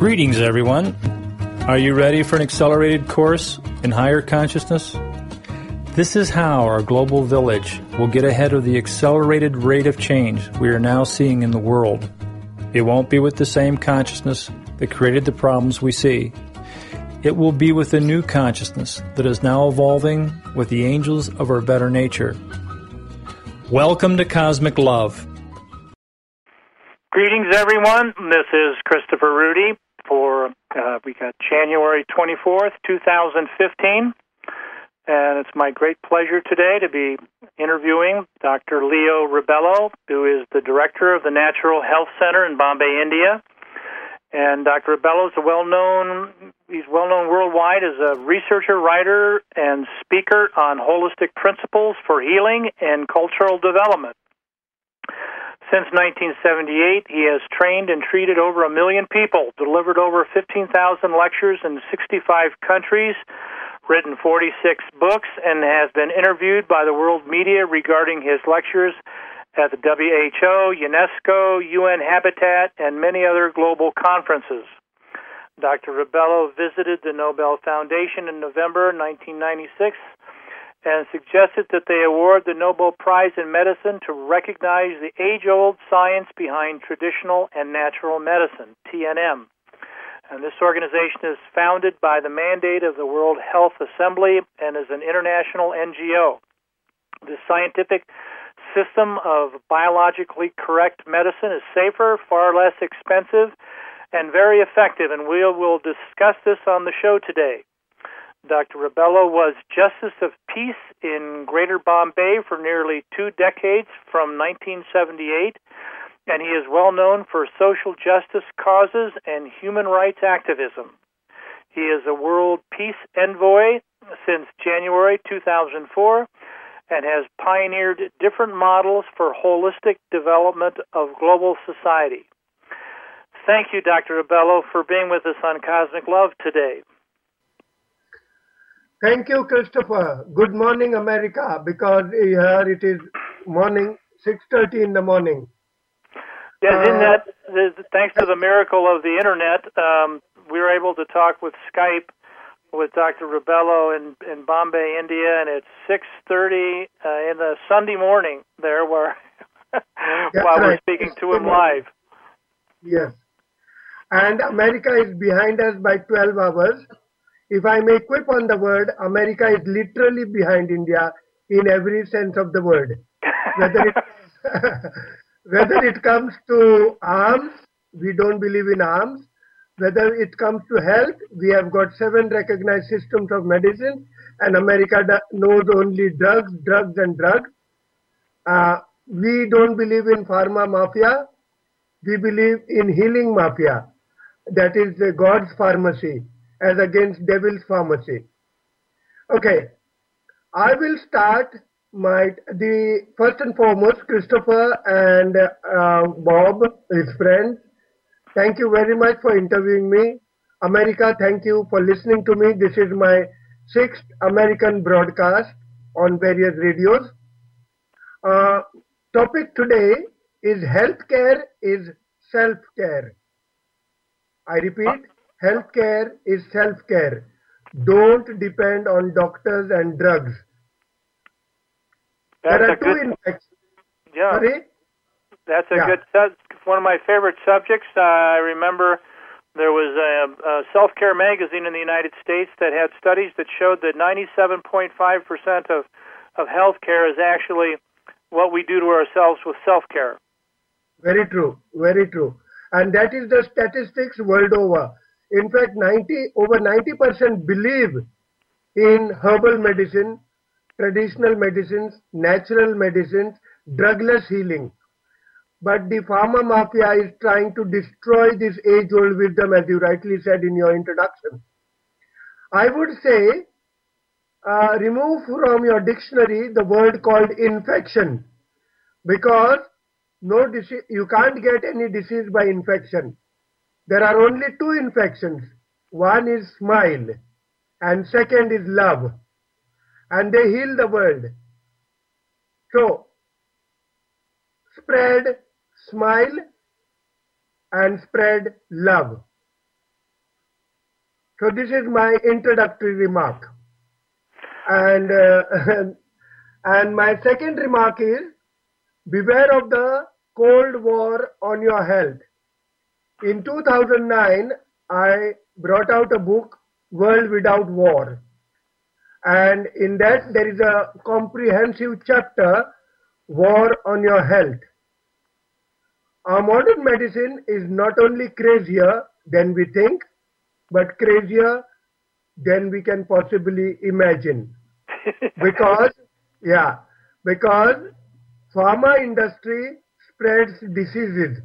Greetings, everyone. Are you ready for an accelerated course in higher consciousness? This is how our global village will get ahead of the accelerated rate of change we are now seeing in the world. It won't be with the same consciousness that created the problems we see. It will be with a new consciousness that is now evolving with the angels of our better nature. Welcome to Cosmic Love. Greetings, everyone. This is Christopher Rudy we got January 24th, 2015. And it's my great pleasure today to be interviewing Dr. Leo Ribello, who is the director of the Natural Health Center in Bombay, India. And Dr. Ribello is he's well-known worldwide as a researcher, writer, and speaker on holistic principles for healing and cultural development. Since 1978, he has trained and treated over 1 million people, delivered over 15,000 lectures in 65 countries, written 46 books, and has been interviewed by the world media regarding his lectures at the WHO, UNESCO, UN Habitat, and many other global conferences. Dr. Ribello visited the Nobel Foundation in November 1996 and suggested that they award the Nobel Prize in Medicine to recognize the age-old science behind traditional and natural medicine, TNM. And this organization is founded by the mandate of the World Health Assembly and is an international NGO. The scientific system of biologically correct medicine is safer, far less expensive, and very effective, and we will discuss this on the show today. Dr. Ribello was Justice of Peace in Greater Bombay for nearly 2 decades, from 1978, and he is well known for social justice causes and human rights activism. He is a World Peace Envoy since January 2004 and has pioneered different models for holistic development of global society. Thank you, Dr. Ribello, for being with us on Cosmic Love today. Thank you, Christopher. Good morning, America, because here it is morning, 6:30 in the morning. Yes, thanks to the miracle of the Internet, we were able to talk with Skype with Dr. Ribello in Bombay, India, and it's 6:30 in the Sunday morning there where while we're speaking to him live. Yes. And America is behind us by 12 hours. If I may quip on the word, America is literally behind India in every sense of the word. Whether it comes to arms, we don't believe in arms. Whether it comes to health, we have got 7 recognized systems of medicine, and America knows only drugs, drugs, and drugs. We don't believe in pharma mafia. We believe in healing mafia. That is God's pharmacy, as against devil's pharmacy. Okay, I will start first and foremost, Christopher and Bob, his friends, thank you very much for interviewing me. America, thank you for listening to me. This is my 6th American broadcast on various radios. Topic today is healthcare is self-care. I repeat, healthcare is self-care. Don't depend on doctors and drugs. There are 2 infections. Yeah. Sorry? That's a good one of my favorite subjects. I remember there was a self-care magazine in the United States that had studies that showed that 97.5% of healthcare is actually what we do to ourselves with self-care. Very true. Very true. And that is the statistics world over. In fact, over 90% believe in herbal medicine, traditional medicines, natural medicines, drugless healing. But the pharma mafia is trying to destroy this age-old wisdom, as you rightly said in your introduction. I would say, remove from your dictionary the word called infection, because you can't get any disease by infection. There are only 2 infections. One is smile and second is love. And they heal the world. So, spread smile and spread love. So this is my introductory remark. And, and my second remark is, beware of the Cold War on your health. In 2009, I brought out a book, World Without War. And in that, there is a comprehensive chapter, War on Your Health. Our modern medicine is not only crazier than we think, but crazier than we can possibly imagine. Because pharma industry spreads diseases,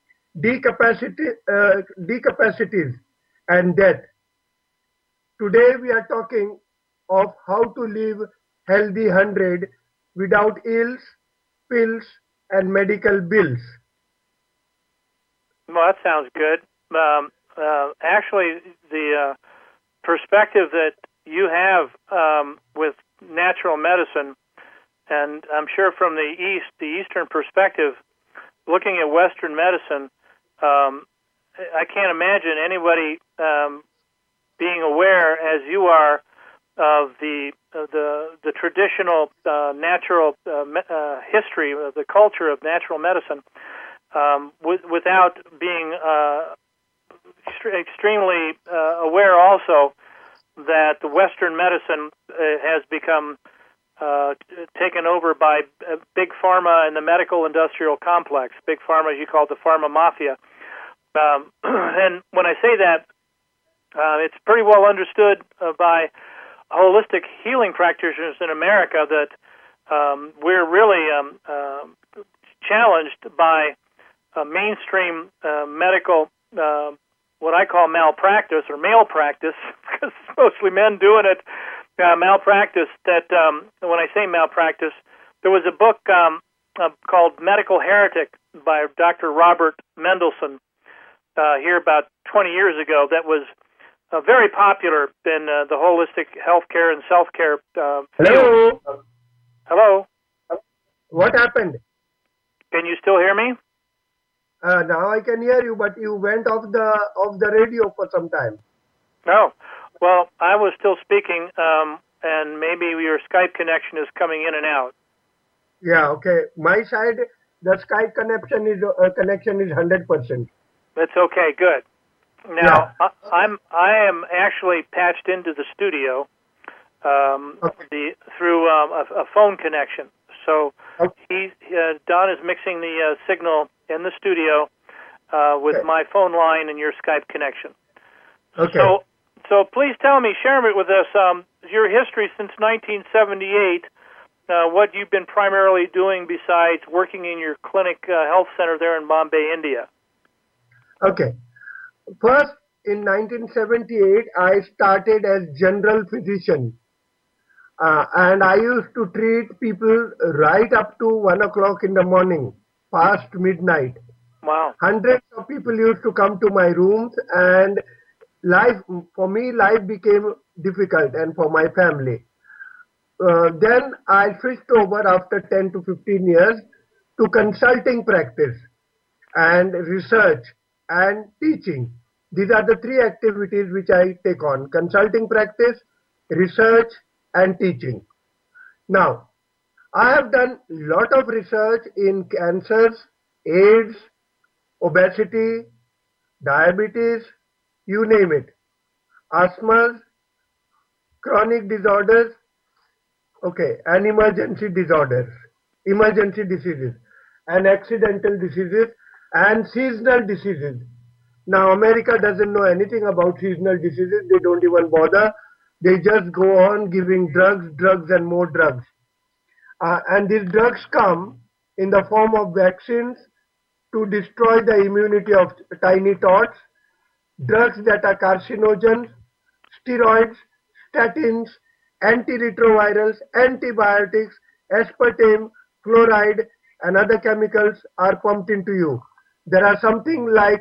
decapacities, and death. Today we are talking of how to live healthy 100 without ills, pills, and medical bills. Well, that sounds good. Actually, the perspective that you have with natural medicine, and I'm sure from the Eastern perspective, looking at Western medicine, I can't imagine anybody being aware, as you are, of the traditional natural history of the culture of natural medicine, without being extremely aware also that the Western medicine has become taken over by big pharma and the medical industrial complex. Big pharma, as you call it, the pharma mafia. And when I say that, it's pretty well understood by holistic healing practitioners in America that we're really challenged by mainstream medical, what I call malpractice or malpractice, because it's mostly men doing it, malpractice. That when I say malpractice, there was a book called Medical Heretic by Dr. Robert Mendelsohn here about 20 years ago that was very popular in the holistic healthcare and self-care field. Hello? Hello? What happened? Can you still hear me? Now I can hear you, but you went off the radio for some time. No. Well, I was still speaking, and maybe your Skype connection is coming in and out. Yeah, okay. My side, the Skype connection is 100%. That's okay. Good. Now, yeah. I am actually patched into the studio through a phone connection. So Don is mixing the signal in the studio with my phone line and your Skype connection. Okay. So please tell me, share it with us, your history since 1978, what you've been primarily doing besides working in your clinic health center there in Bombay, India. Okay. First, in 1978, I started as general physician. And I used to treat people right up to 1 o'clock in the morning, past midnight. Wow. Hundreds of people used to come to my rooms, and life became difficult, and for my family. Then I switched over after 10 to 15 years to consulting practice and research and teaching. These are the three activities which I take on: consulting practice, research, and teaching. Now, I have done a lot of research in cancers, AIDS, obesity, diabetes, you name it, asthma, chronic disorders, and emergency disorders, emergency diseases, and accidental diseases, and seasonal diseases. Now, America doesn't know anything about seasonal diseases. They don't even bother. They just go on giving drugs, and more drugs. And these drugs come in the form of vaccines to destroy the immunity of tiny tots, drugs that are carcinogens, steroids, statins, antiretrovirals, antibiotics, aspartame, fluoride, and other chemicals are pumped into you. There are something like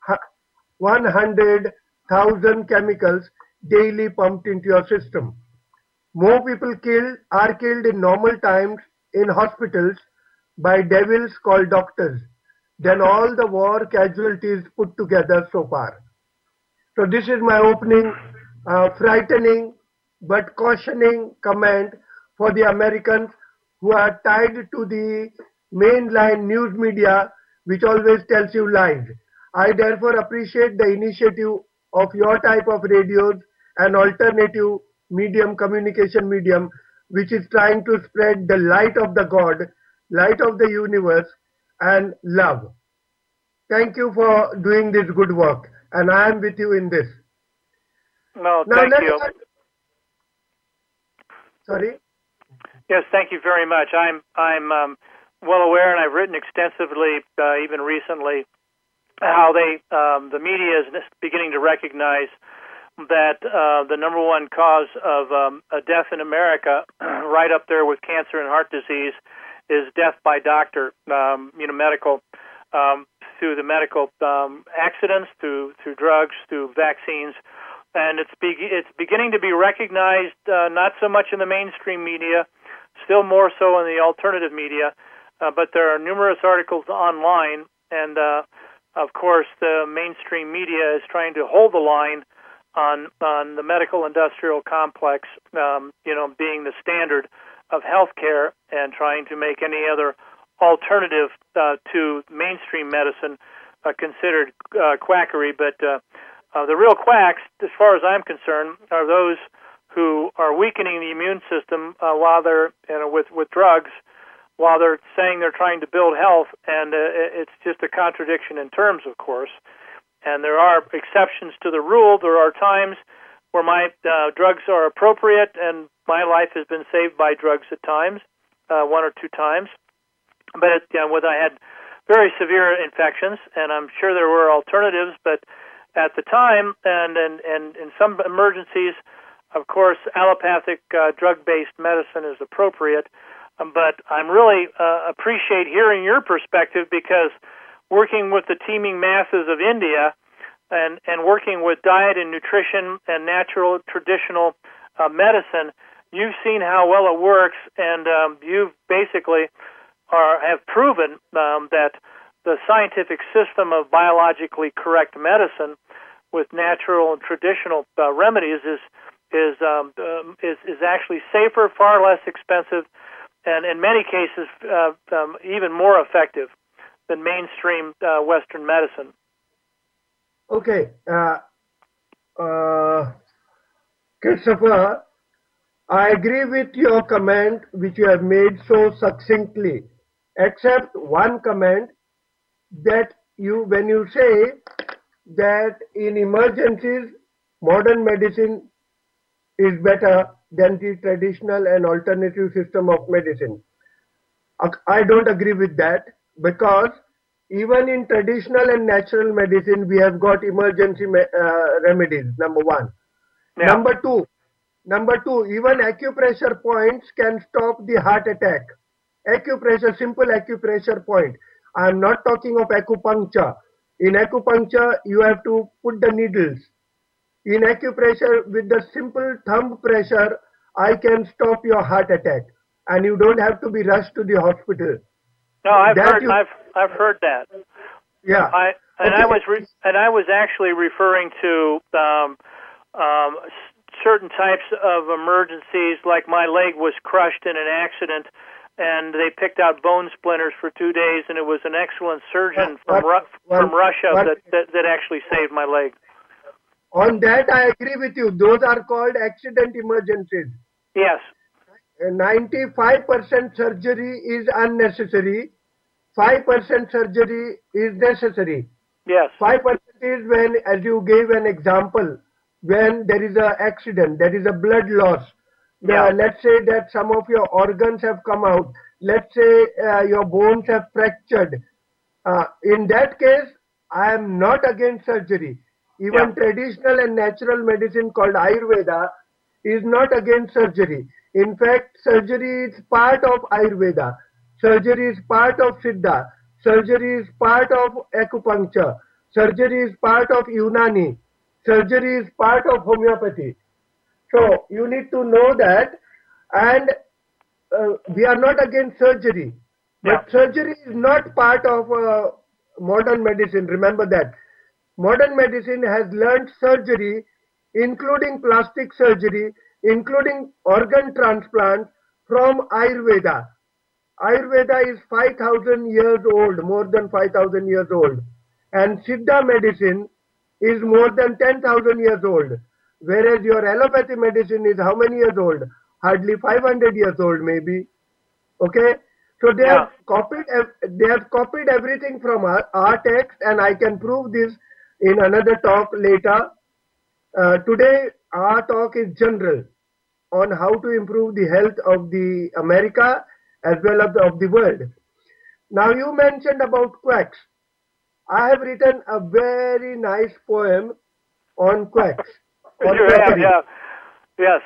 100,000 chemicals daily pumped into your system. More people are killed in normal times in hospitals by devils called doctors than all the war casualties put together so far. So this is my opening frightening but cautioning comment for the Americans who are tied to the mainline news media which always tells you lies. I therefore appreciate the initiative of your type of radios, an alternative medium, communication medium, which is trying to spread the light of the God, light of the universe, and love. Thank you for doing this good work, and I am with you in this. No, thank you. Sorry? Yes, thank you very much. I'm well aware, and I've written extensively, even recently, how the media is beginning to recognize that the number one cause of a death in America, right up there with cancer and heart disease, is death by doctor, medical, through the medical accidents, through drugs, through vaccines. And it's beginning to be recognized, not so much in the mainstream media, still more so in the alternative media, but there are numerous articles online, and of course the mainstream media is trying to hold the line on the medical industrial complex, being the standard of healthcare, and trying to make any other alternative to mainstream medicine considered quackery. But the real quacks, as far as I'm concerned, are those who are weakening the immune system while they're with drugs, while they're saying they're trying to build health, and it's just a contradiction in terms, of course. And there are exceptions to the rule. There are times where my drugs are appropriate, and my life has been saved by drugs at times, one or two times. But I had very severe infections, and I'm sure there were alternatives, but at the time, and in some emergencies, of course, allopathic drug-based medicine is appropriate. But I'm really appreciate hearing your perspective, because working with the teeming masses of India and working with diet and nutrition and natural traditional medicine, you've seen how well it works, and you've basically have proven that the scientific system of biologically correct medicine with natural and traditional remedies is actually safer, far less expensive, and in many cases even more effective than mainstream Western medicine. Okay, Christopher, I agree with your comment which you have made so succinctly, except one comment that when you say that in emergencies modern medicine is better than the traditional and alternative system of medicine. I don't agree with that, because even in traditional and natural medicine we have got emergency remedies, number one. Yeah. Number two, even acupressure points can stop the heart attack. Acupressure, simple acupressure point. I am not talking of acupuncture. In acupuncture, you have to put the needles. In acupressure, with the simple thumb pressure, I can stop your heart attack, and you don't have to be rushed to the hospital. No, I've heard that. Yeah. I was actually referring to certain types of emergencies, like my leg was crushed in an accident, and they picked out bone splinters for 2 days, and it was an excellent surgeon from Russia that actually saved my leg. On that, I agree with you. Those are called accident emergencies. Yes. 95% surgery is unnecessary. 5% surgery is necessary. Yes. 5% is when, as you gave an example, when there is an accident, there is a blood loss. Yeah. Let's say that some of your organs have come out. Let's say your bones have fractured. In that case, I am not against surgery. Even traditional and natural medicine called Ayurveda is not against surgery. In fact, surgery is part of Ayurveda. Surgery is part of Siddha. Surgery is part of acupuncture. Surgery is part of Unani. Surgery is part of homeopathy. So you need to know that, and we are not against surgery. But surgery is not part of modern medicine. Remember that. Modern medicine has learned surgery including plastic surgery, including organ transplant from Ayurveda. Ayurveda is 5,000 years old, more than 5,000 years old. And Siddha medicine is more than 10,000 years old. Whereas your allopathy medicine is how many years old? Hardly 500 years old, maybe. Okay? So they have copied everything from our text, and I can prove this in another talk later. Today, our talk is general on how to improve the health of the America as well as of the world. Now you mentioned about quacks. I have written a very nice poem on quacks. On quackery. Yes.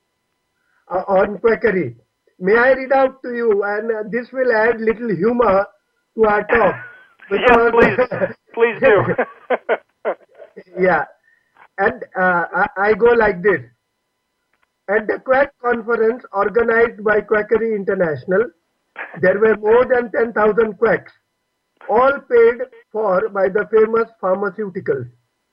On quackery. May I read out to you? And this will add little humor to our talk. Yes, please do. Yeah. And I go like this. At the Quack conference organized by Quackery International, there were more than 10,000 quacks, all paid for by the famous pharmaceuticals.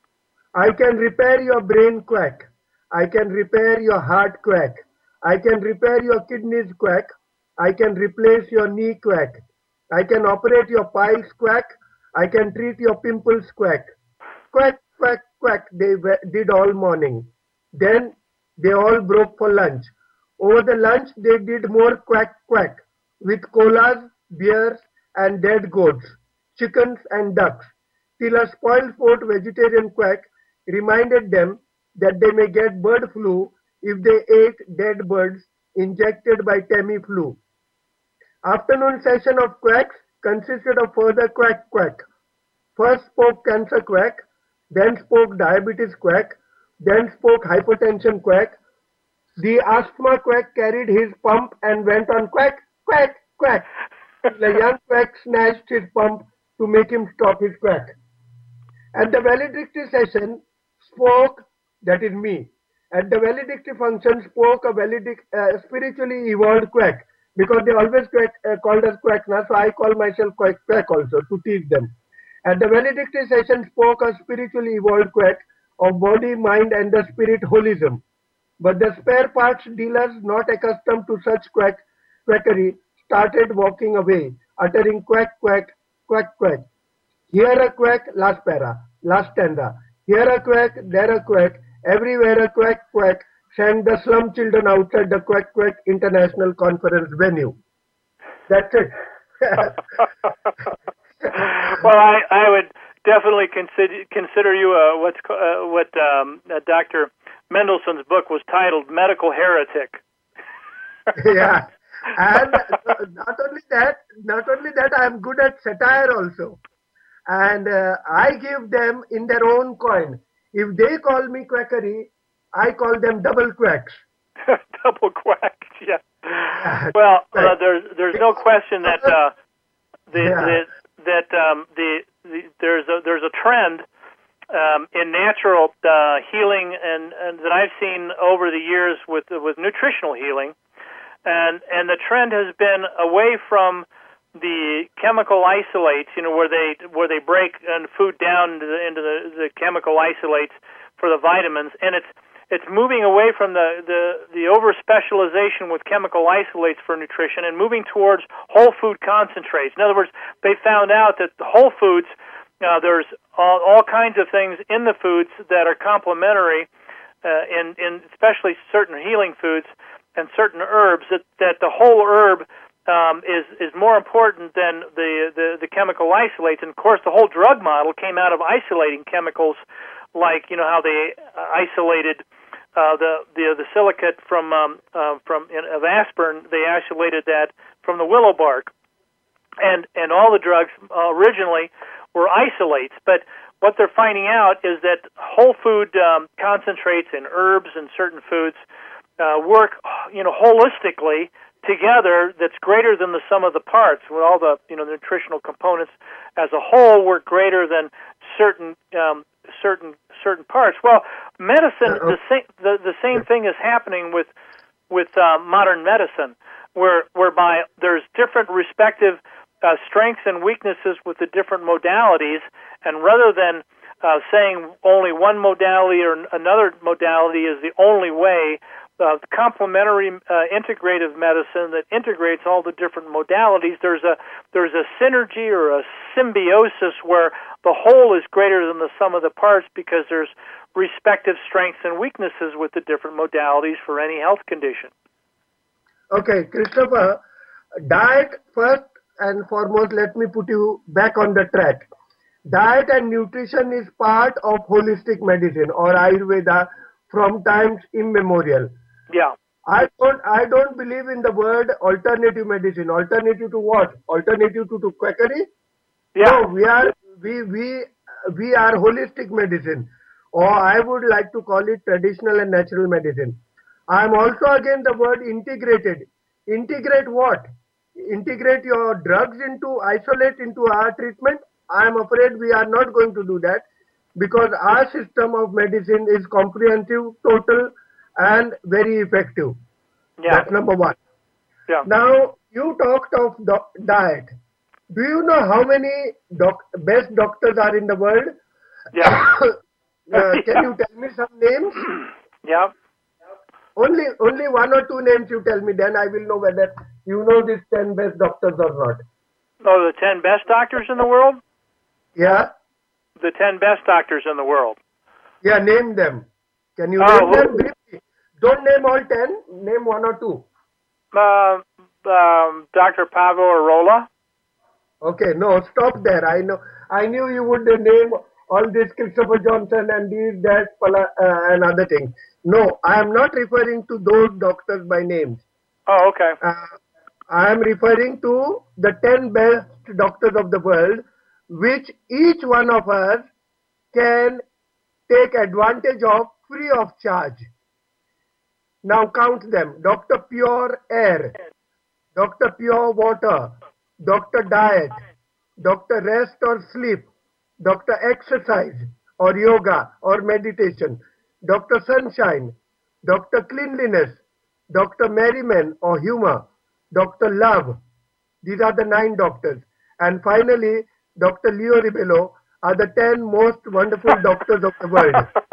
I can repair your brain quack. I can repair your heart quack. I can repair your kidneys quack. I can replace your knee quack. I can operate your piles quack. I can treat your pimples quack. Quack, quack, quack, they did all morning. Then they all broke for lunch. Over the lunch, they did more quack, quack, with colas, beers, and dead goats, chickens, and ducks, till a spoiled-sport vegetarian quack reminded them that they may get bird flu if they ate dead birds injected by Tamiflu. Afternoon session of quacks consisted of further quack, quack. First spoke cancer quack, then spoke diabetes quack, then spoke hypertension quack. The asthma quack carried his pump and went on quack, quack, quack. The young quack snatched his pump to make him stop his quack. At the valedictory session spoke, that is me, at the valedictory function spoke a spiritually evolved quack, because they always called us quack now, so I call myself quack also to teach them. At the valedictory session spoke a spiritually evolved quack of body, mind, and the spirit holism. But the spare parts dealers, not accustomed to such quackery, started walking away, uttering quack, quack, quack, quack. Here a quack, last para, last stanza. Here a quack, there a quack, everywhere a quack, quack, sang the slum children outside the Quack Quack International Conference venue. That's it. Well, I would definitely consider you what Dr. Mendelssohn's book was titled Medical Heretic. Yeah, and not only that, I am good at satire also, and I give them in their own coin. If they call me quackery, I call them double quacks. Double quacks, yeah. Well, there's no question that there's a trend in natural healing and that I've seen over the years with nutritional healing, and the trend has been away from the chemical isolates, where they break food down into the chemical isolates for the vitamins, and it's moving away from the over specialization with chemical isolates for nutrition and moving towards whole food concentrates. In other words, they found out that the whole foods, there's all kinds of things in the foods that are complementary, in especially certain healing foods and certain herbs, that the whole herb is more important than the chemical isolates. And of course, the whole drug model came out of isolating chemicals, like how they isolated the silicate from of aspirin. They isolated that from the willow bark, and all the drugs originally were isolates. But what they're finding out is that whole food concentrates and herbs and certain foods work holistically together. That's greater than the sum of the parts. With all the nutritional components as a whole work greater than certain parts. Well, medicine, the same thing is happening with modern medicine, whereby there's different respective strengths and weaknesses with the different modalities, and rather than saying only one modality or another modality is the only way. Complementary integrative medicine that integrates all the different modalities. There's a synergy or a symbiosis where the whole is greater than the sum of the parts because there's respective strengths and weaknesses with the different modalities for any health condition. Okay, Christopher, diet first and foremost, let me put you back on the track. Diet and nutrition is part of holistic medicine or Ayurveda from times immemorial. Yeah. I don't believe in the word alternative medicine. Alternative to what? Alternative to quackery? Yeah. No, we are holistic medicine, or I would like to call it traditional and natural medicine. I am also against the word integrated. Integrate what? Integrate your drugs into, isolate into our treatment? I am afraid we are not going to do that because our system of medicine is comprehensive, total, and very effective. Yeah. That's number one. Yeah. Now, you talked of diet. Do you know how many best doctors are in the world? Yeah. Can you tell me some names? Yeah. Only one or two names you tell me, then I will know whether you know these 10 best doctors or not. Oh, the 10 best doctors in the world? Yeah? The 10 best doctors in the world. Yeah, name them. Can you name them briefly? Don't name all 10, name one or two. Dr. Paavo Arola. Okay, no, stop there. I knew you would name all this Christopher Johnson and these, that, and other things. No, I am not referring to those doctors by names. Oh, okay. I am referring to the 10 best doctors of the world, which each one of us can take advantage of free of charge. Now count them. Dr. Pure Air, Dr. Pure Water, Dr. Diet, Dr. Rest or Sleep, Dr. Exercise or Yoga or Meditation, Dr. Sunshine, Dr. Cleanliness, Dr. Merriman or Humor, Dr. Love. These are the 9 doctors. And finally, Dr. Leo Ribello are the 10 most wonderful doctors of the world.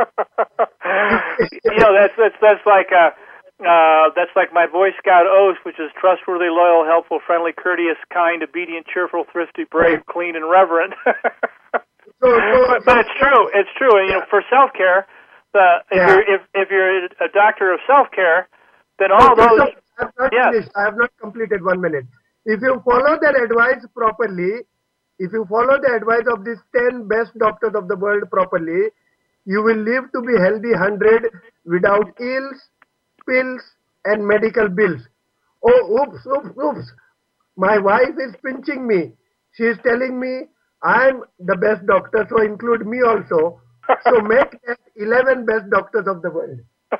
That's like my Boy Scout oath, which is trustworthy, loyal, helpful, friendly, courteous, kind, obedient, cheerful, thrifty, brave, clean, and reverent. But it's true. It's true. And, for self-care, if you're a doctor of self-care, then all those. I have not completed 1 minute. If you follow their advice properly, if you follow the advice of these 10 best doctors of the world properly, you will live to be healthy 100 without ills, pills, and medical bills. Oh, oops. My wife is pinching me. She is telling me I am the best doctor, so include me also. So make that 11 best doctors of the world.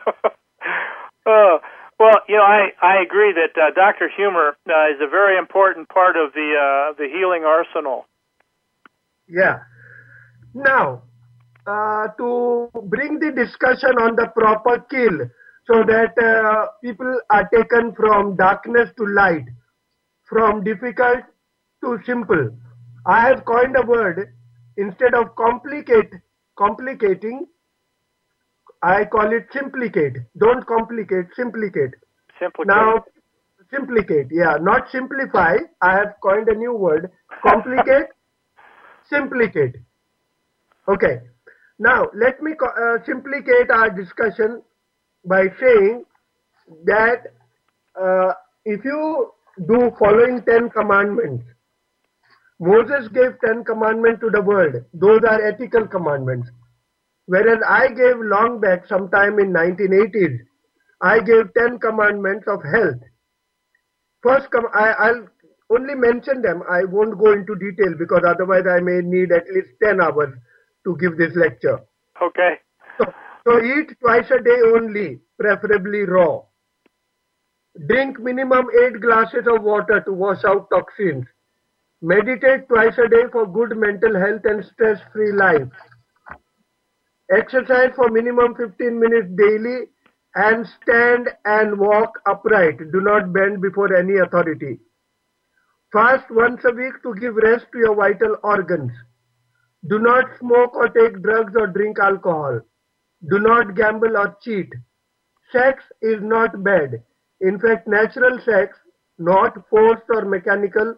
Well, I agree that Dr. Humor is a very important part of the healing arsenal. Yeah. Now, to bring the discussion on the proper kill, so that people are taken from darkness to light, from difficult to simple. I have coined a word, instead of complicating, I call it simplicate. Don't complicate, simplicate. Simplicate. Now, simplicate, not simplify. I have coined a new word, complicate, simplicate. Okay. Now, let me simplicate our discussion by saying that if you do following 10 commandments, Moses gave 10 commandments to the world. Those are ethical commandments. Whereas I gave long back, sometime in 1980s, I gave 10 commandments of health. First, I'll only mention them. I won't go into detail because otherwise I may need at least 10 hours to give this lecture. Okay. So eat twice a day only, preferably raw. Drink minimum 8 glasses of water to wash out toxins. Meditate twice a day for good mental health and stress-free life. Exercise for minimum 15 minutes daily and stand and walk upright. Do not bend before any authority. Fast once a week to give rest to your vital organs. Do not smoke or take drugs or drink alcohol. Do not gamble or cheat. Sex is not bad. In fact, natural sex, not forced or mechanical,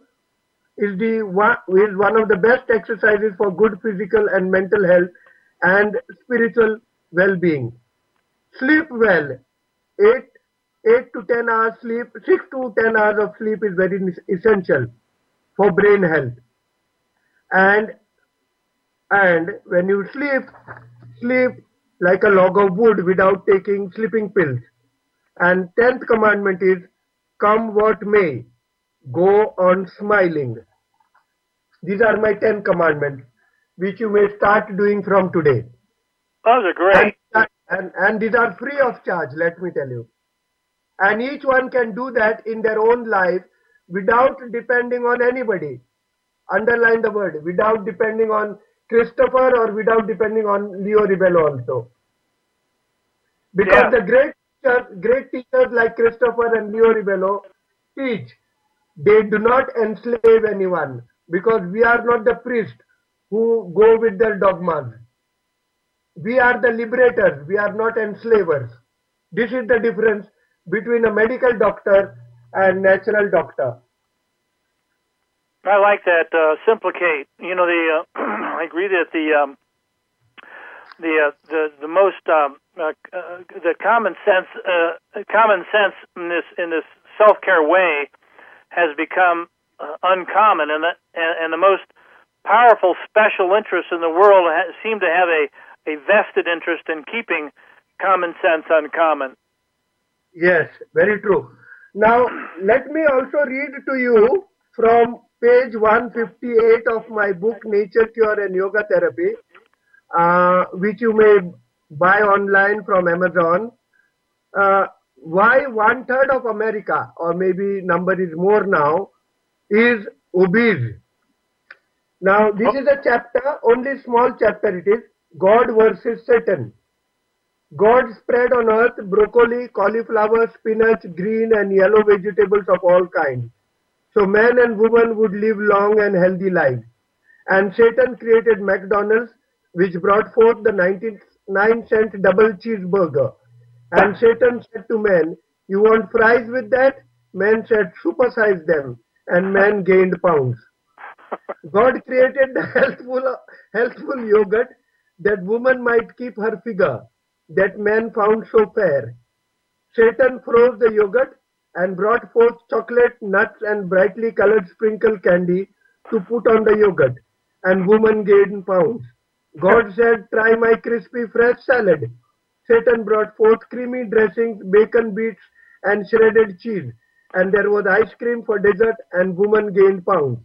is one of the best exercises for good physical and mental health and spiritual well-being. Sleep well. 8, 8 to 10 hours sleep, 6 to 10 hours of sleep is very essential for brain health. And and when you sleep, sleep like a log of wood without taking sleeping pills. And 10th commandment is, come what may, go on smiling. These are my 10 commandments, which you may start doing from today. Those are great. And these are free of charge, let me tell you. And each one can do that in their own life without depending on anybody. Underline the word, without depending on Christopher or without depending on Leo Ribello also. Because the great teachers like Christopher and Leo Ribello teach, they do not enslave anyone, because we are not the priests who go with their dogmas. We are the liberators, we are not enslavers. This is the difference between a medical doctor and natural doctor. I like that. Simplicate. You know, I agree that the most the common sense in this self-care way has become uncommon, and the most powerful special interests in the world seem to have a vested interest in keeping common sense uncommon. Yes, very true. Now, let me also read to you from page 158 of my book, Nature Cure and Yoga Therapy, which you may buy online from Amazon. Why 1/3 of America, or maybe number is more now, is obese. Now, this is a chapter, only small chapter it is, God versus Satan. God spread on earth broccoli, cauliflower, spinach, green and yellow vegetables of all kinds. So man and woman would live long and healthy lives. And Satan created McDonald's, which brought forth the 99-cent double cheeseburger. And Satan said to man, you want fries with that? Man said, supersize them. And man gained pounds. God created the healthful yogurt that woman might keep her figure, that man found so fair. Satan froze the yogurt and brought forth chocolate, nuts and brightly colored sprinkle candy to put on the yogurt, and woman gained pounds. God said, try my crispy fresh salad. Satan brought forth creamy dressings, bacon bits and shredded cheese, and there was ice cream for dessert, and woman gained pounds.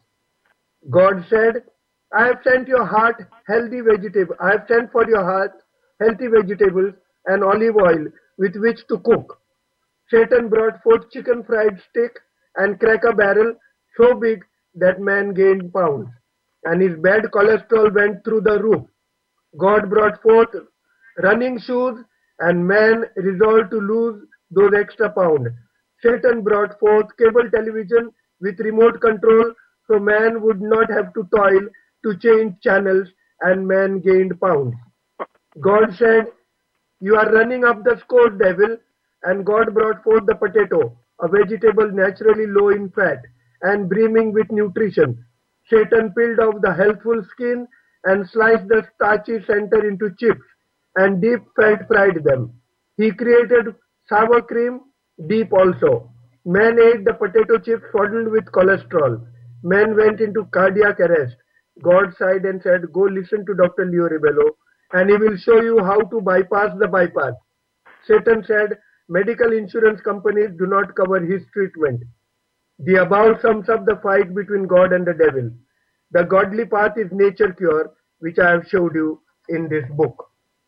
God said, I have sent your heart healthy vegetables. I have sent for your heart healthy vegetables and olive oil with which to cook. Satan brought forth chicken fried steak and cracker barrel so big that man gained pounds, and his bad cholesterol went through the roof. God brought forth running shoes, and man resolved to lose those extra pounds. Satan brought forth cable television with remote control, so man would not have to toil to change channels, and man gained pounds. God said, you are running up the score, devil, and God brought forth the potato, a vegetable naturally low in fat and brimming with nutrition. Satan peeled off the healthful skin and sliced the starchy center into chips and deep fried them. He created sour cream, deep also. Man ate the potato chips fuddled with cholesterol. Man went into cardiac arrest. God sighed and said, go listen to Dr. Leo Ribello, and he will show you how to bypass the bypass. Satan said, medical insurance companies do not cover his treatment. The above sums up the fight between God and the devil. The godly path is nature cure, which I have showed you in this book.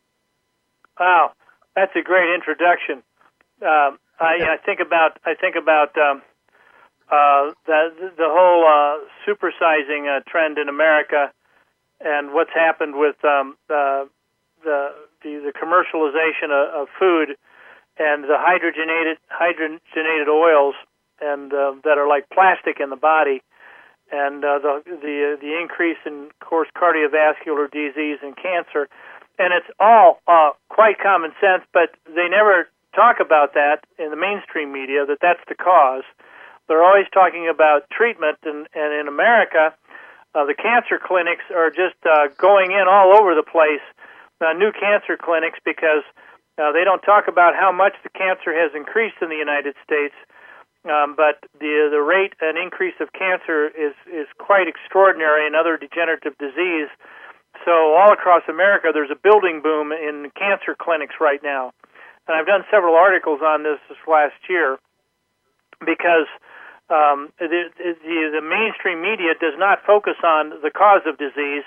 Wow, that's a great introduction. I think about the whole supersizing trend in America, and what's happened with the commercialization of food and the hydrogenated oils and that are like plastic in the body. and the increase in, of course, cardiovascular disease and cancer. And it's all quite common sense, but they never talk about that in the mainstream media, that that's the cause. They're always talking about treatment, and in America, the cancer clinics are just going in all over the place, new cancer clinics, because they don't talk about how much the cancer has increased in the United States, but the rate and increase of cancer is quite extraordinary in other degenerative disease. So all across America, there's a building boom in cancer clinics right now. And I've done several articles on this last year because the mainstream media does not focus on the cause of disease,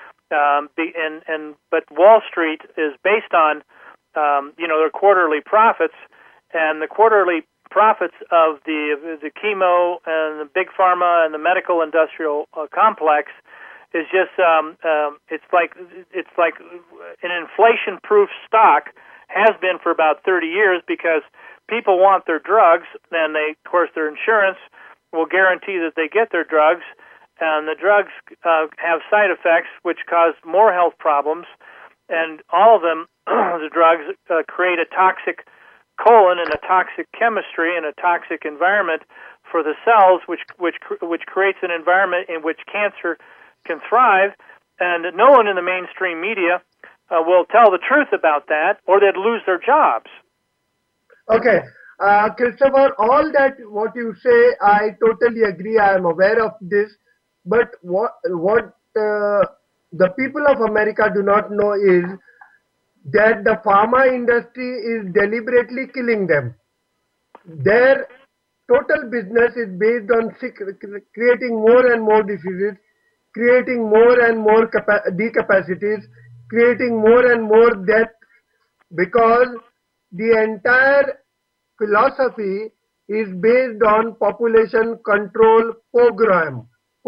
but Wall Street is based on their quarterly profits, and the quarterly profits of the chemo and the big pharma and the medical industrial complex is just it's like an inflation-proof stock, has been for about 30 years, because people want their drugs, and of course their insurance will guarantee that they get their drugs, and the drugs have side effects which cause more health problems, and all of them, the drugs create a toxic colon and a toxic chemistry and a toxic environment for the cells, which creates an environment in which cancer can thrive, and no one in the mainstream media will tell the truth about that, or they'd lose their jobs. Okay, Christopher, all that what you say, I totally agree. I am aware of this, but what the people of America do not know is that the pharma industry is deliberately killing them. Their total business is based on creating more and more diseases, creating more and more decapacities, creating more and more death, because the entire philosophy is based on population control pogrom,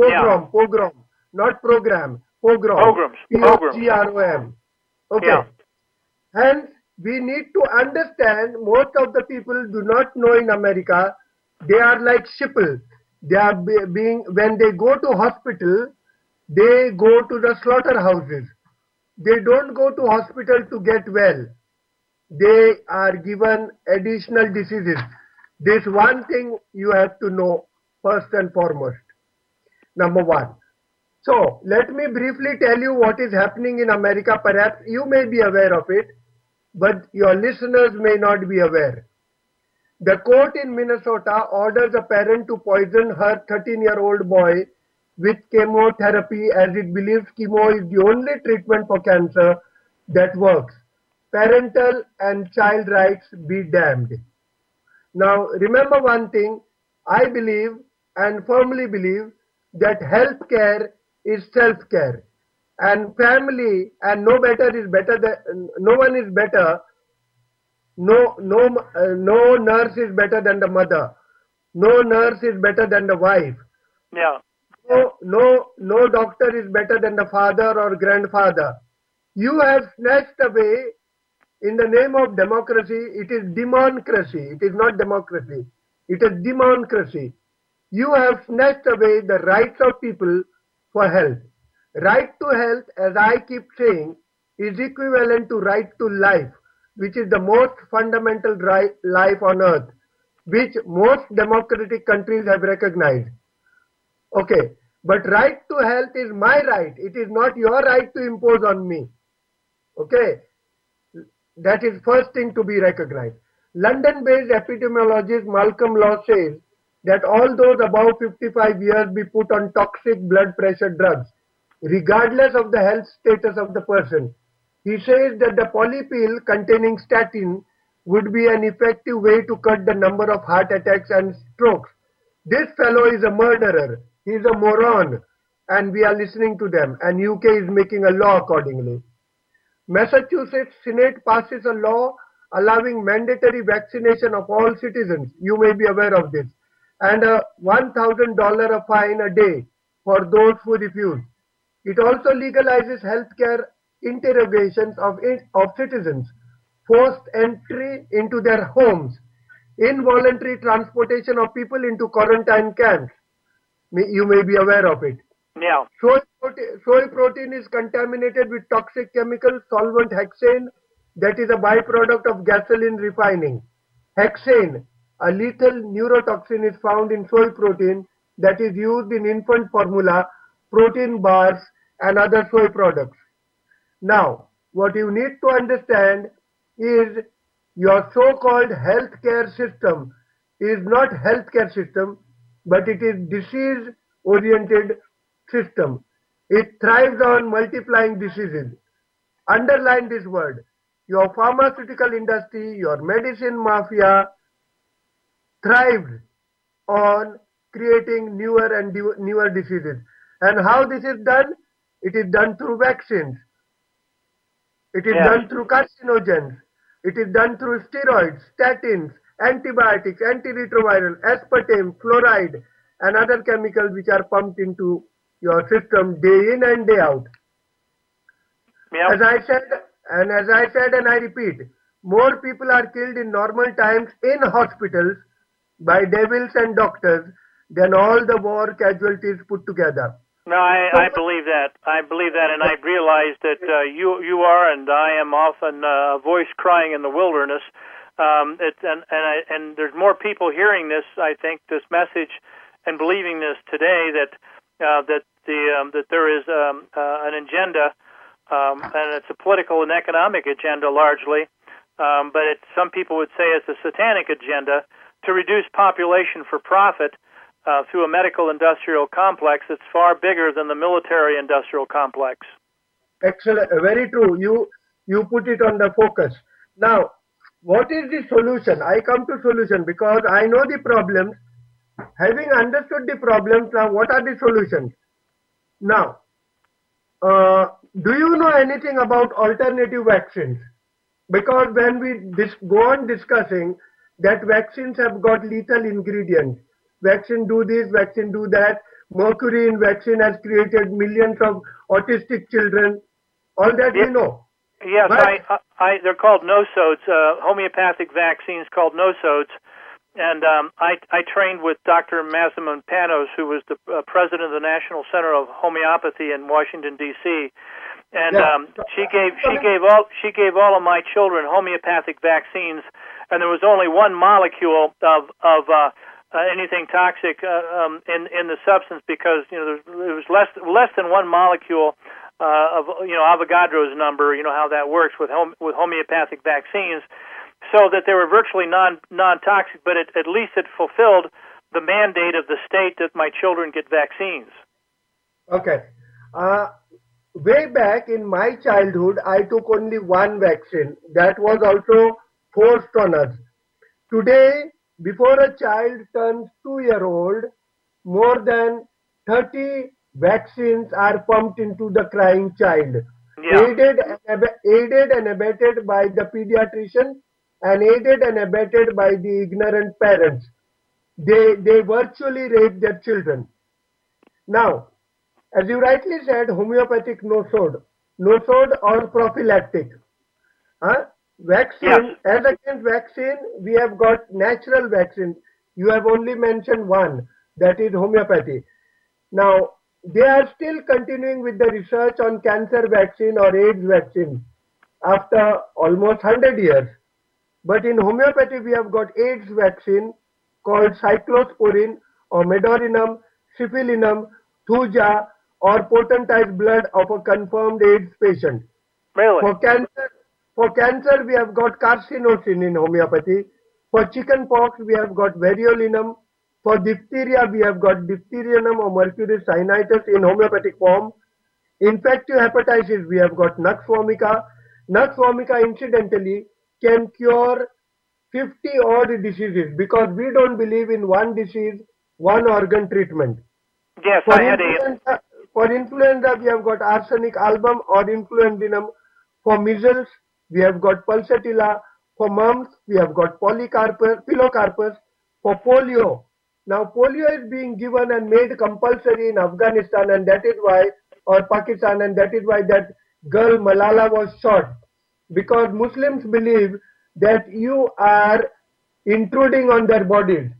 not program, Pogroms. P-O-G-R-O-M. Okay. Yeah. Hence, we need to understand, most of the people do not know in America, they are like sheeple. They are when they go to hospital, they go to the slaughterhouses. They don't go to hospital to get well. They are given additional diseases. This one thing you have to know first and foremost. Number one. So, let me briefly tell you what is happening in America. Perhaps you may be aware of it, but your listeners may not be aware. The court in Minnesota orders a parent to poison her 13-year-old boy with chemotherapy, as it believes chemo is the only treatment for cancer that works. Parental and child rights be damned. Now, remember one thing, I believe and firmly believe that health care is self-care, and family, and no one is better, no nurse is better than the mother, no nurse is better than the wife. Yeah. No doctor is better than the father or grandfather. You have snatched away, in the name of democracy, it is democracy. It is not democracy. It is democracy. You have snatched away the rights of people for health. Right to health, as I keep saying, is equivalent to right to life, which is the most fundamental life on earth, which most democratic countries have recognized. Okay, but right to health is my right. It is not your right to impose on me. Okay, that is first thing to be recognized. London-based epidemiologist Malcolm Law says that all those above 55 years be put on toxic blood pressure drugs, regardless of the health status of the person. He says that the polypill containing statin would be an effective way to cut the number of heart attacks and strokes. This fellow is a murderer. He is a moron, and we are listening to them, and UK is making a law accordingly. Massachusetts Senate passes a law allowing mandatory vaccination of all citizens. You may be aware of this. And a $1,000 fine a day for those who refuse. It also legalizes healthcare interrogations of citizens, forced entry into their homes, involuntary transportation of people into quarantine camps. You may be aware of it. Yeah. Soy protein is contaminated with toxic chemical solvent hexane that is a byproduct of gasoline refining. Hexane, a lethal neurotoxin, is found in soy protein that is used in infant formula, protein bars, and other soy products. Now, what you need to understand is your so-called healthcare system is not healthcare system, but it is disease-oriented system. It thrives on multiplying diseases. Underline this word. Your pharmaceutical industry, your medicine mafia thrives on creating newer and newer diseases. And how this is done? It is done through vaccines. It is done through carcinogens. It is done through steroids, statins, antibiotics, antiretroviral, aspartame, fluoride, and other chemicals which are pumped into your system day in and day out. As I said and I repeat, more people are killed in normal times in hospitals by devils and doctors than all the war casualties put together. No, I believe that. I believe that, and I realize that you are, and I am often a voice crying in the wilderness. And there's more people hearing this. I think this message and believing this today that there is an agenda, and it's a political and economic agenda largely, but some people would say it's a satanic agenda to reduce population for profit. Through a medical-industrial complex that's far bigger than the military-industrial complex. Excellent, very true. You put it on the focus. Now, what is the solution? I come to solution because I know the problems. Having understood the problems, now what are the solutions? Now, do you know anything about alternative vaccines? Because when we go on discussing that vaccines have got lethal ingredients, vaccine do this, vaccine do that. Mercury in vaccine has created millions of autistic children. All that we know. Yes, they're called nosodes, homeopathic vaccines called nosodes. And I trained with Dr. Massimo Panos, who was the president of the National Center of Homeopathy in Washington, D.C. And she gave all of my children homeopathic vaccines, and there was only one molecule of anything toxic in the substance, because there was less than one molecule of Avogadro's number. You know how that works with homeopathic vaccines, so that they were virtually non-toxic. But at least it fulfilled the mandate of the state that my children get vaccines. Okay, way back in my childhood, I took only one vaccine that was also forced on us. Today, before a child turns 2-year-old, more than 30 vaccines are pumped into the crying child, aided and abetted by the pediatrician and aided and abetted by the ignorant parents. They virtually rape their children. Now, as you rightly said, homeopathic nosode or prophylactic. Vaccine, as against vaccine, we have got natural vaccine. You have only mentioned one, that is homeopathy. Now, they are still continuing with the research on cancer vaccine or AIDS vaccine after almost 100 years. But in homeopathy, we have got AIDS vaccine called cyclosporin or medorinum, syphilinum, thuja, or potentized blood of a confirmed AIDS patient. Really? For cancer, we have got carcinosin in homeopathy. For chicken pox, we have got variolinum. For diphtheria, we have got diphtherianum or mercury cyanitis in homeopathic form. Infective hepatitis, we have got Nux vomica. Nux vomica, incidentally, can cure 50 odd diseases, because we don't believe in one disease, one organ treatment. Yes, For influenza, we have got arsenic album or influenzinum. For measles, we have got pulsatilla. For mumps, we have got pilocarpus. For polio, now polio is being given and made compulsory in Afghanistan, and that is why, or Pakistan, and that is why that girl Malala was shot. Because Muslims believe that you are intruding on their bodies.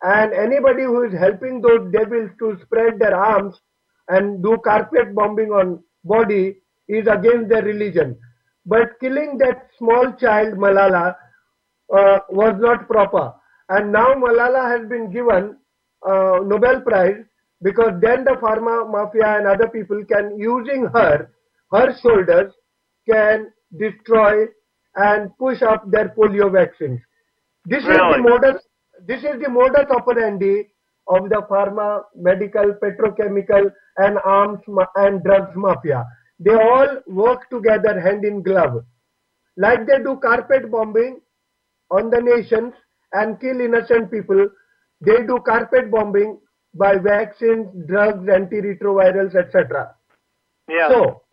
and anybody who is helping those devils to spread their arms and do carpet bombing on body is against their religion. But killing that small child Malala was not proper. And now Malala has been given Nobel Prize because then the pharma mafia and other people can, using her shoulders, can destroy and push up their polio vaccines. This Really? this is the modus operandi of the pharma, medical, petrochemical, and arms and drugs mafia. They all work together hand in glove. Like they do carpet bombing on the nations and kill innocent people, they do carpet bombing by vaccines, drugs, antiretrovirals, etc. Yeah. So,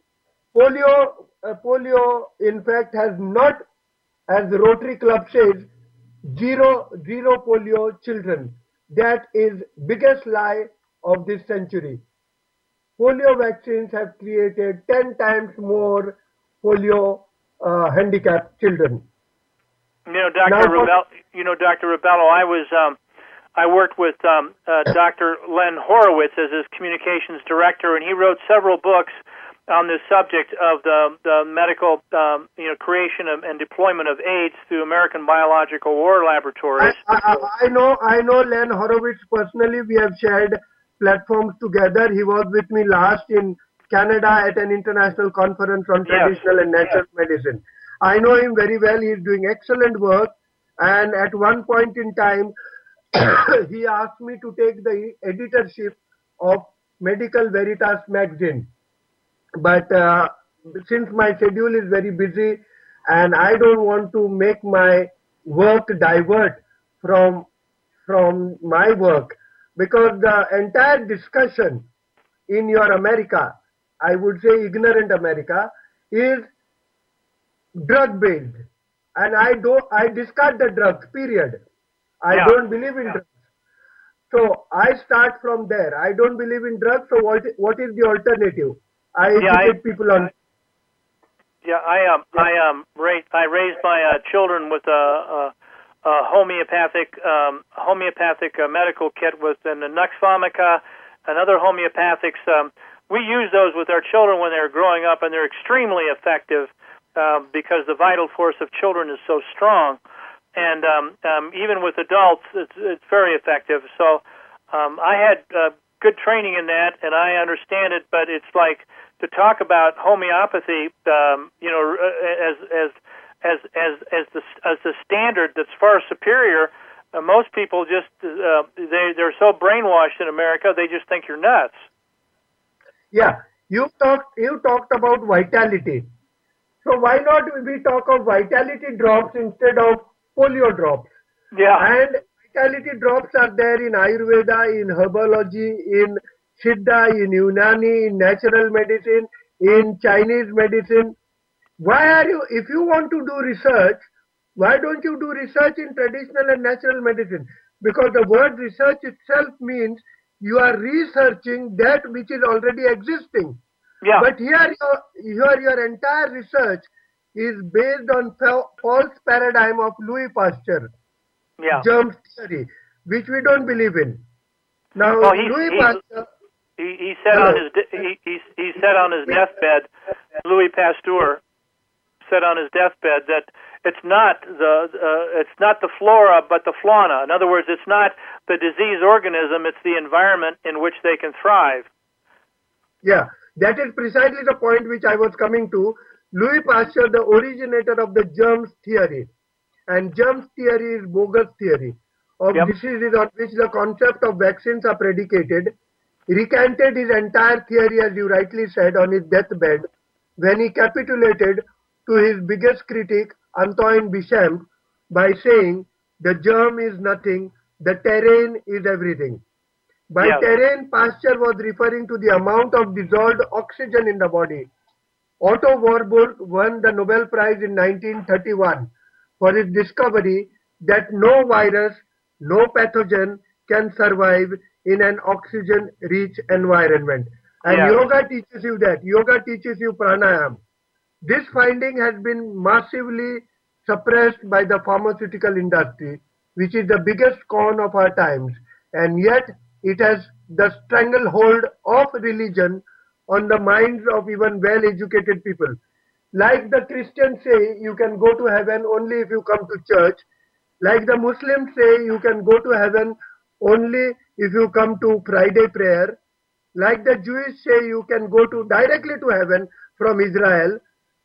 polio in fact has not, as the Rotary Club says, zero polio children. That is biggest lie of this century. Polio vaccines have created 10 times more polio handicapped children. Dr. Ribello, I worked with Dr. Len Horowitz as his communications director, and he wrote several books on this subject of the medical creation and deployment of AIDS through American Biological War Laboratories. I know Len Horowitz personally. We have shared platforms together. He was with me last in Canada at an international conference on traditional and natural medicine. I know him very well. He is doing excellent work, and at one point in time he asked me to take the editorship of Medical Veritas magazine. But since my schedule is very busy and I don't want to make my work divert from my work, because the entire discussion in your America, I would say ignorant America, is drug based, and I discard the drugs, period. I don't believe in drugs. So I start from there. I don't believe in drugs, so what is the alternative? I educate people on. Yeah, I raised my children with a homeopathic medical kit with the Nux Vomica and other homeopathics. We use those with our children when they're growing up, and they're extremely effective because the vital force of children is so strong. And even with adults, it's very effective. So I had good training in that, and I understand it. But it's like to talk about homeopathy, as the standard that's far superior. Most people just they're so brainwashed in America, they just think you're nuts. Yeah, you talked about vitality. So why not we talk of vitality drops instead of polio drops? Yeah. And vitality drops are there in Ayurveda, in herbology, in Siddha, in Unani, in natural medicine, in Chinese medicine. If you want to do research, why don't you do research in traditional and natural medicine? Because the word research itself means you are researching that which is already existing. Yeah. But here your entire research is based on false paradigm of Louis Pasteur, germ theory, which we don't believe in. Now, Louis Pasteur. He said on his deathbed, Louis Pasteur said on his deathbed that it's not the flora but the fauna. In other words, it's not the disease organism; it's the environment in which they can thrive. Yeah, that is precisely the point which I was coming to. Louis Pasteur, the originator of the germs theory, and germs theory is bogus theory of diseases on which the concept of vaccines are predicated. Recanted his entire theory, as you rightly said, on his deathbed when he capitulated to his biggest critic, Antoine Béchamp, by saying the germ is nothing, the terrain is everything. By terrain, Pasteur was referring to the amount of dissolved oxygen in the body. Otto Warburg won the Nobel Prize in 1931 for his discovery that no virus, no pathogen can survive in an oxygen-rich environment. And yoga teaches you that. Yoga teaches you pranayam. This finding has been massively suppressed by the pharmaceutical industry, which is the biggest con of our times, and yet it has the stranglehold of religion on the minds of even well-educated people. Like the Christians say, you can go to heaven only if you come to church. Like the Muslims say, you can go to heaven only if you come to Friday prayer. Like the Jewish say, you can go to directly to heaven from Israel.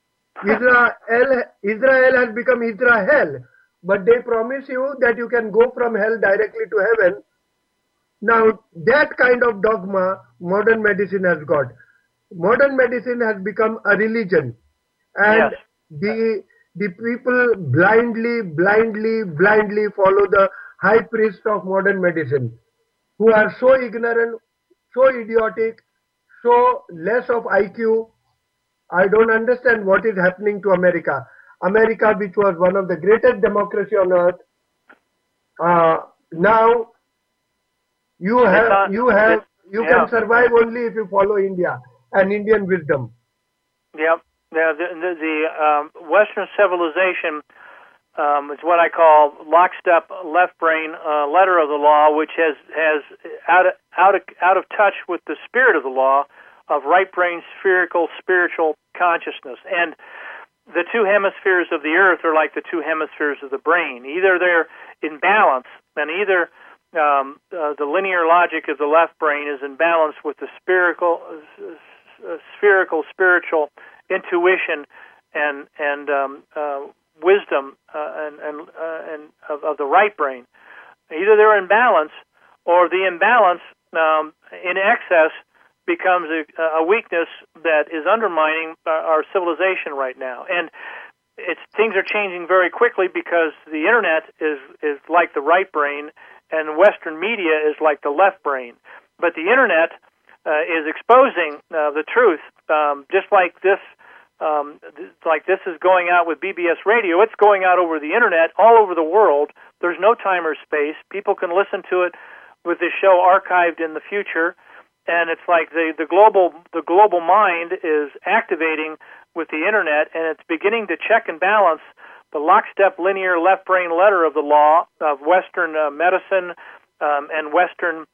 Israel has become Israel, but they promise you that you can go from hell directly to heaven. Now, that kind of dogma modern medicine has got. Modern medicine has become a religion, and Yes. the people blindly follow the high priest of modern medicine, who are so ignorant, so idiotic, so less of IQ. I don't understand what is happening to America. America, which was one of the greatest democracy on earth, now you can survive only if you follow India and Indian wisdom. Yep. Yeah, the Western civilization is what I call lockstep left brain letter of the law, which has out of touch with the spirit of the law of right brain spherical spiritual consciousness. And the two hemispheres of the earth are like the two hemispheres of the brain. Either they're in balance, and either the linear logic of the left brain is in balance with the spherical spiritual intuition and wisdom and of the right brain. Either they're in balance, or the imbalance in excess becomes a weakness that is undermining our civilization right now. And things are changing very quickly because the internet is like the right brain, and Western media is like the left brain. But the internet is exposing the truth, just like this. Like this is going out with BBS Radio. It's going out over the internet all over the world. There's no time or space. People can listen to it with this show archived in the future. And it's like the global mind is activating with the internet, and it's beginning to check and balance the lockstep linear left brain letter of the law of Western medicine and Western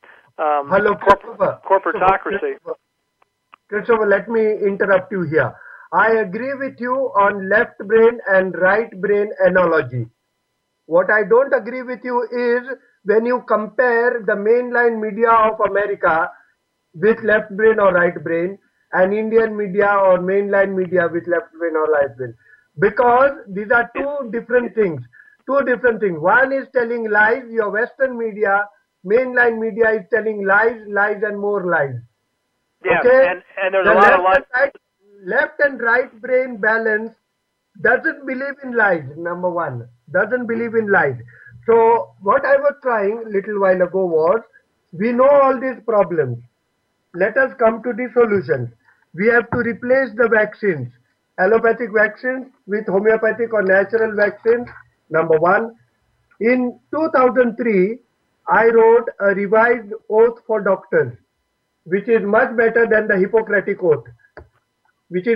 corporatocracy. Christopher, let me interrupt you here. I agree with you on left brain and right brain analogy. What I don't agree with you is when you compare the mainline media of America with left brain or right brain, and Indian media or mainline media with left brain or right brain. Because these are two different things. One is telling lies. Your Western media, mainline media is telling lies, and more lies. Yeah, okay? And there's a lot of lies. Left and right brain balance doesn't believe in lies, number one. Doesn't believe in lies. So what I was trying a little while ago was, we know all these problems. Let us come to the solutions. We have to replace the vaccines, allopathic vaccines with homeopathic or natural vaccines, number one. In 2003, I wrote a revised oath for doctors, which is much better than the Hippocratic oath. Because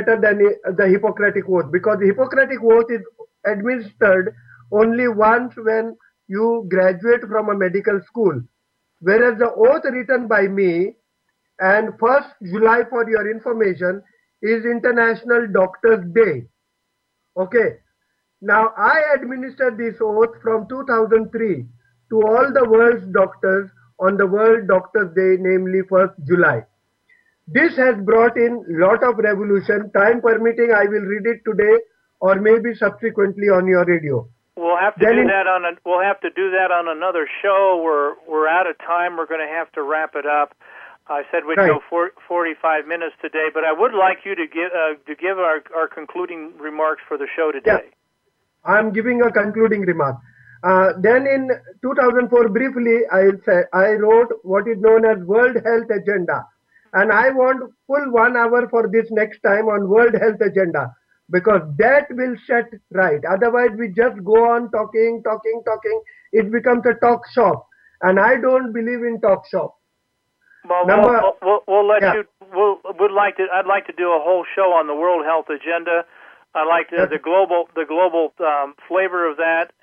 the Hippocratic oath is administered only once when you graduate from a medical school. Whereas the oath written by me, and 1st July, for your information, is International Doctors' Day. Okay. Now, I administered this oath from 2003 to all the world's doctors on the World Doctors' Day, namely 1st July. This has brought in a lot of revolution. Time permitting, I will read it today or maybe subsequently on your radio. We'll have to do that on another show. We're out of time. We're going to have to wrap it up. I said we'd go 45 minutes today, but I would like you to give our concluding remarks for the show today. Yeah. I'm giving a concluding remark. Then in 2004, briefly, I wrote what is known as World Health Agenda. And I want full 1 hour for this next time on World Health Agenda, because that will set right. Otherwise, we just go on talking. It becomes a talk shop. And I don't believe in talk shop. Well, we'll let you. I'd like to do a whole show on the World Health Agenda. I like the global flavor of that, and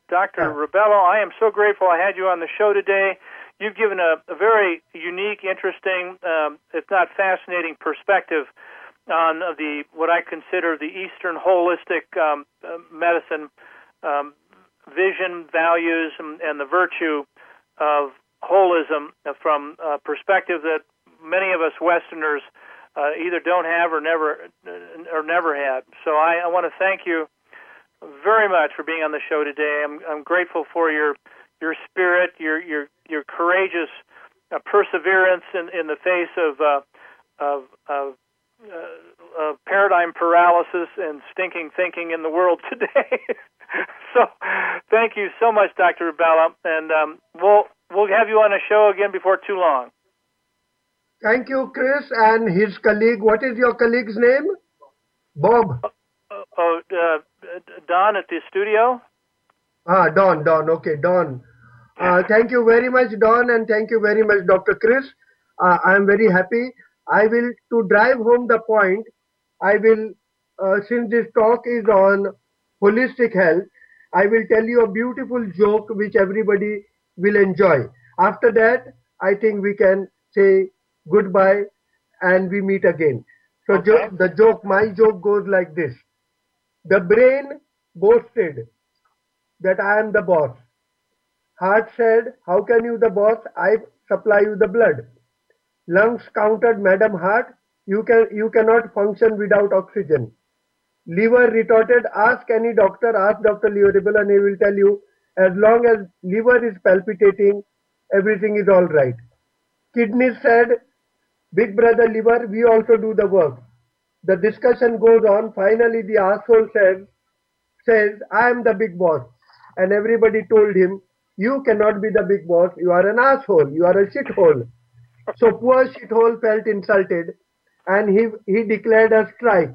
Dr. Rebello, I am so grateful I had you on the show today. You've given a very unique, interesting, if not fascinating, perspective on what I consider the Eastern holistic medicine vision, values, and the virtue of holism from a perspective that many of us Westerners either don't have or never had. So I want to thank you very much for being on the show today. I'm grateful for your spirit, your courageous perseverance in the face of paradigm paralysis and stinking thinking in the world today. So, thank you so much, Dr. Rebello, and we'll have you on a show again before too long. Thank you, Chris, and his colleague. What is your colleague's name? Bob. Don at the studio. Don. Okay, Don. Thank you very much, Don, and thank you very much, Dr. Chris. I am very happy. I will, to drive home the point, I will, since this talk is on holistic health, I will tell you a beautiful joke which everybody will enjoy. After that, I think we can say goodbye and we meet again. So okay. My joke goes like this. The brain boasted that I am the boss. Heart said, how can you the boss? I supply you the blood. Lungs countered, Madam Heart, you cannot function without oxygen. Liver retorted, ask any doctor, ask Dr. Leo Rebello, and he will tell you, as long as liver is palpitating, everything is all right. Kidney said, big brother liver, we also do the work. The discussion goes on. Finally, the asshole says, I am the big boss. And everybody told him, you cannot be the big boss. You are an asshole. You are a shithole. So poor shithole felt insulted and he declared a strike.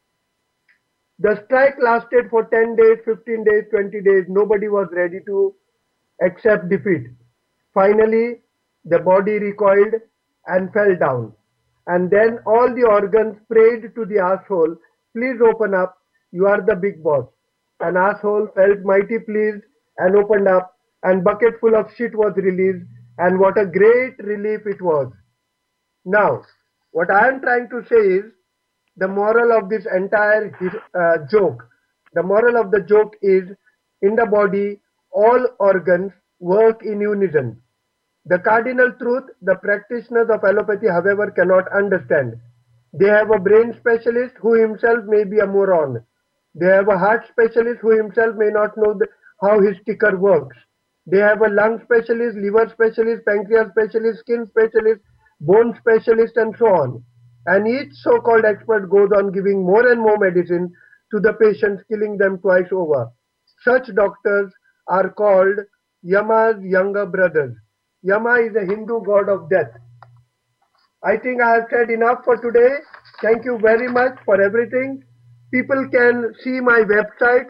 The strike lasted for 10 days, 15 days, 20 days. Nobody was ready to accept defeat. Finally, the body recoiled and fell down. And then all the organs prayed to the asshole, please open up. You are the big boss. An asshole felt mighty pleased and opened up, and bucket full of shit was released, and what a great relief it was. Now, what I am trying to say is, the moral of this entire joke, the moral of the joke is, in the body, all organs work in unison. The cardinal truth, the practitioners of allopathy, however, cannot understand. They have a brain specialist who himself may be a moron. They have a heart specialist who himself may not know how his ticker works. They have a lung specialist, liver specialist, pancreas specialist, skin specialist, bone specialist, and so on. And each so-called expert goes on giving more and more medicine to the patients, killing them twice over. Such doctors are called Yama's younger brothers. Yama is a Hindu god of death. I think I have said enough for today. Thank you very much for everything. People can see my website,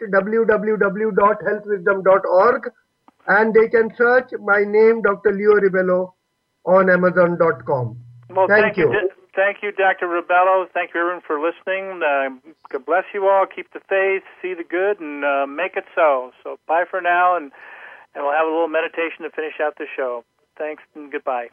www.healthwisdom.org, and they can search my name, Dr. Leo Rebello, on Amazon.com. Well, thank you. Thank you, Dr. Rebello. Thank you, everyone, for listening. God bless you all. Keep the faith, see the good, and make it so. So bye for now, and we'll have a little meditation to finish out the show. Thanks and goodbye.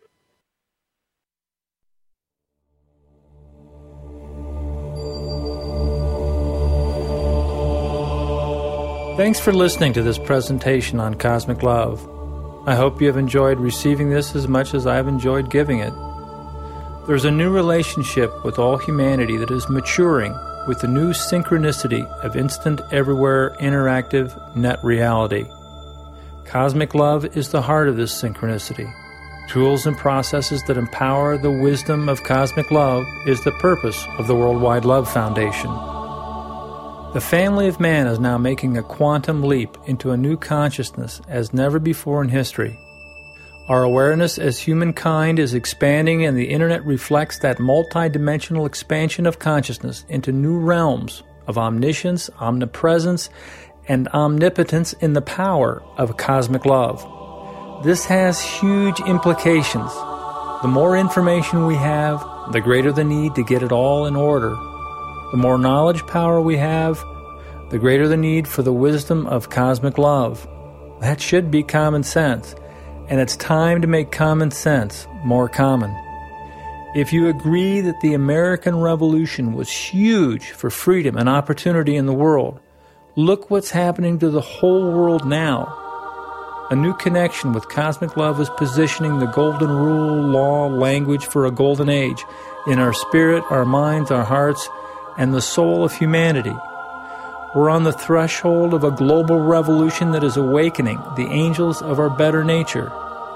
Thanks for listening to this presentation on Cosmic Love. I hope you have enjoyed receiving this as much as I have enjoyed giving it. There's a new relationship with all humanity that is maturing with the new synchronicity of instant, everywhere, interactive net reality. Cosmic love is the heart of this synchronicity. Tools and processes that empower the wisdom of cosmic love is the purpose of the Worldwide Love Foundation. The family of man is now making a quantum leap into a new consciousness as never before in history. Our awareness as humankind is expanding, and the Internet reflects that multidimensional expansion of consciousness into new realms of omniscience, omnipresence, and omnipotence in the power of cosmic love. This has huge implications. The more information we have, the greater the need to get it all in order. The more knowledge power we have, the greater the need for the wisdom of cosmic love. That should be common sense, and it's time to make common sense more common. If you agree that the American Revolution was huge for freedom and opportunity in the world, look what's happening to the whole world now. A new connection with cosmic love is positioning the golden rule, law, language for a golden age in our spirit, our minds, our hearts, and the soul of humanity. We're on the threshold of a global revolution that is awakening the angels of our better nature.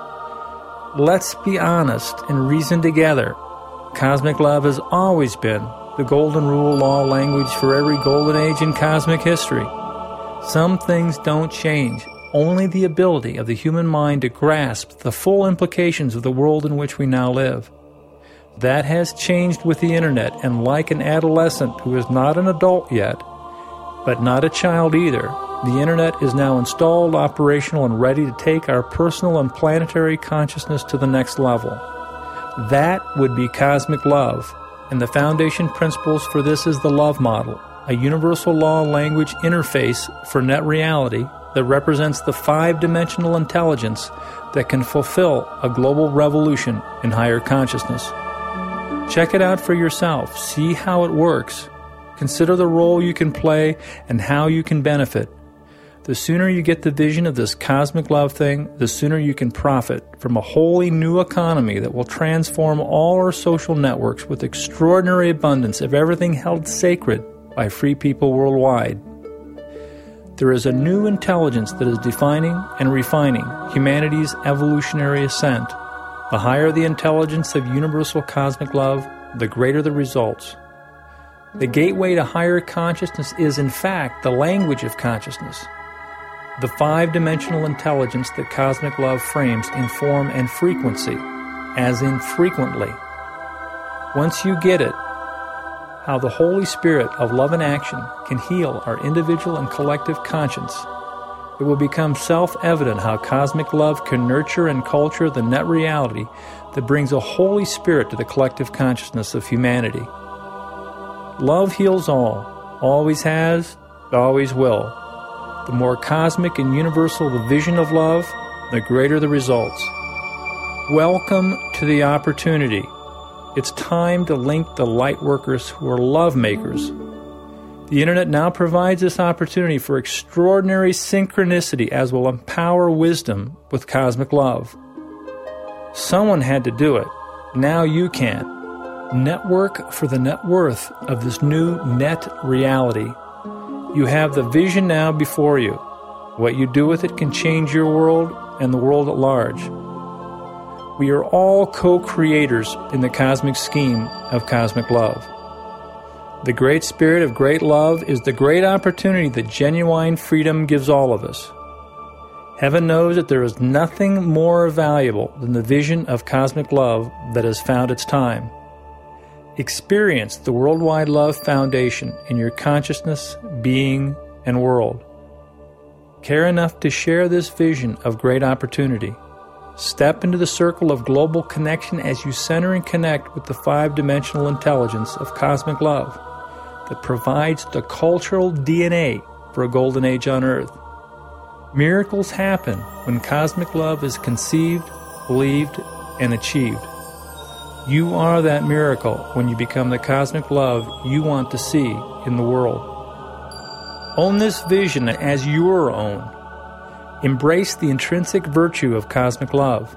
Let's be honest and reason together. Cosmic love has always been the golden rule, law, language for every golden age in cosmic history. Some things don't change. Only the ability of the human mind to grasp the full implications of the world in which we now live. That has changed with the internet, and like an adolescent who is not an adult yet, but not a child either, the internet is now installed, operational, and ready to take our personal and planetary consciousness to the next level. That would be cosmic love, and the foundation principles for this is the love model, a universal law language interface for net reality that represents the five-dimensional intelligence that can fulfill a global revolution in higher consciousness. Check it out for yourself. See how it works. Consider the role you can play and how you can benefit. The sooner you get the vision of this cosmic love thing, the sooner you can profit from a wholly new economy that will transform all our social networks with extraordinary abundance of everything held sacred by free people worldwide. There is a new intelligence that is defining and refining humanity's evolutionary ascent. The higher the intelligence of universal cosmic love, the greater the results. The gateway to higher consciousness is, in fact, the language of consciousness. The five-dimensional intelligence that cosmic love frames in form and frequency, as in frequently. Once you get it, how the Holy Spirit of love and action can heal our individual and collective conscience, it will become self-evident how cosmic love can nurture and culture the net reality that brings a Holy Spirit to the collective consciousness of humanity. Love heals all, always has, always will. The more cosmic and universal the vision of love, the greater the results. Welcome to the opportunity. It's time to link the light workers who are love makers. The internet now provides this opportunity for extraordinary synchronicity as will empower wisdom with cosmic love. Someone had to do it. Now you can. Network for the net worth of this new net reality. You have the vision now before you. What you do with it can change your world and the world at large. We are all co-creators in the cosmic scheme of cosmic love. The great spirit of great love is the great opportunity that genuine freedom gives all of us. Heaven knows that there is nothing more valuable than the vision of cosmic love that has found its time. Experience the Worldwide Love Foundation in your consciousness, being, and world. Care enough to share this vision of great opportunity. Step into the circle of global connection as you center and connect with the five-dimensional intelligence of cosmic love that provides the cultural DNA for a golden age on Earth. Miracles happen when cosmic love is conceived, believed, and achieved. You are that miracle when you become the cosmic love you want to see in the world. Own this vision as your own. Embrace the intrinsic virtue of cosmic love.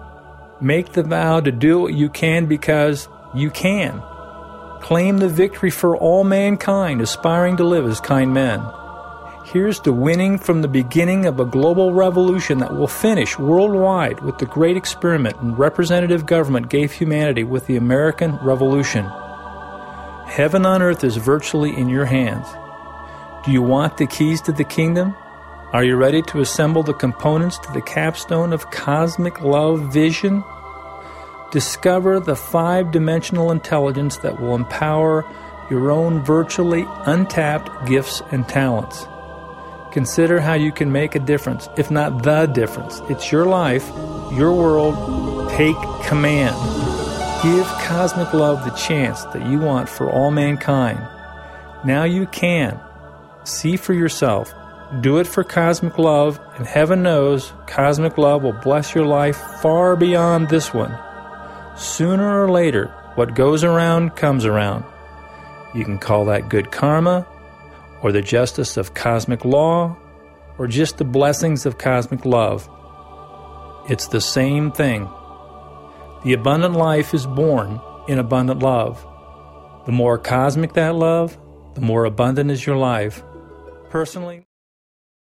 Make the vow to do what you can because you can. Claim the victory for all mankind aspiring to live as kind men. Here's to winning from the beginning of a global revolution that will finish worldwide with the great experiment and representative government gave humanity with the American Revolution. Heaven on earth is virtually in your hands. Do you want the keys to the kingdom? Are you ready to assemble the components to the capstone of cosmic love vision? Discover the five-dimensional intelligence that will empower your own virtually untapped gifts and talents. Consider how you can make a difference, if not the difference. It's your life, your world. Take command. Give cosmic love the chance that you want for all mankind. Now you can. See for yourself. Do it for cosmic love, and heaven knows cosmic love will bless your life far beyond this one. Sooner or later, what goes around comes around. You can call that good karma, or the justice of cosmic law, or just the blessings of cosmic love. It's the same thing. The abundant life is born in abundant love. The more cosmic that love, the more abundant is your life. Personally,